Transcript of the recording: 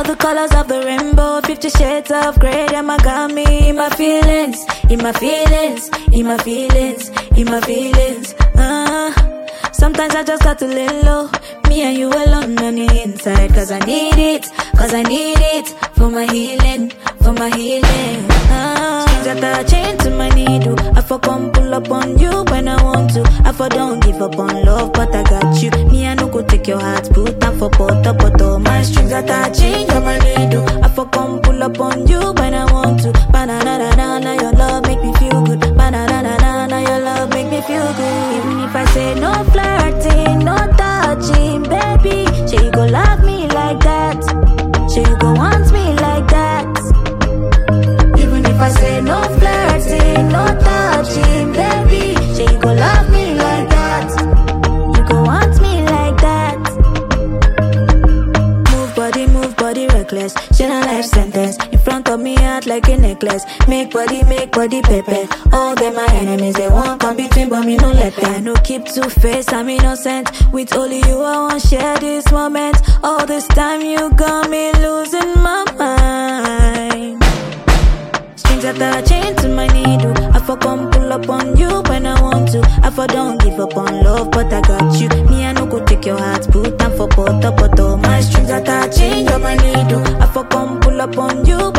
the colors of the rainbow, 50 shades of grey, them got me in my feelings, in my feelings, in my feelings, in my feelings. Sometimes I just got to lay low, me and you alone on the inside, cause I need it for my healing, for my healing. Strings that are chained to my needle, I for come pull up on you when I want to, I for don't give up on love, but I got you. Me I no go take your heart, put them for butter, but all my strings that are chained to my needle, I for come pull up on you when I want to. Banana, your love make me feel good. Banana, your love make me feel good. Even if I say no flirting, no touching, baby, say you go love me like that, say you go want me like that. Even if I say no flirting, no touching, baby, say you go love me like that, you go want me like that. Move body reckless, share a life sentence in front of me, act like a necklace. Make body pepe. All them my enemies, they won't come between, but me no let them. I no keep two-faced, I'm innocent. With only you, I won't share this moment. All this time you got me losing my mind. Strings that are chained to my needle, I for come pull up on you when I want to. I for don't give up on love, but I got you. Me I no go take your heart, put them for butter, but all my strings that are chained to my needle, I for come pull up on you.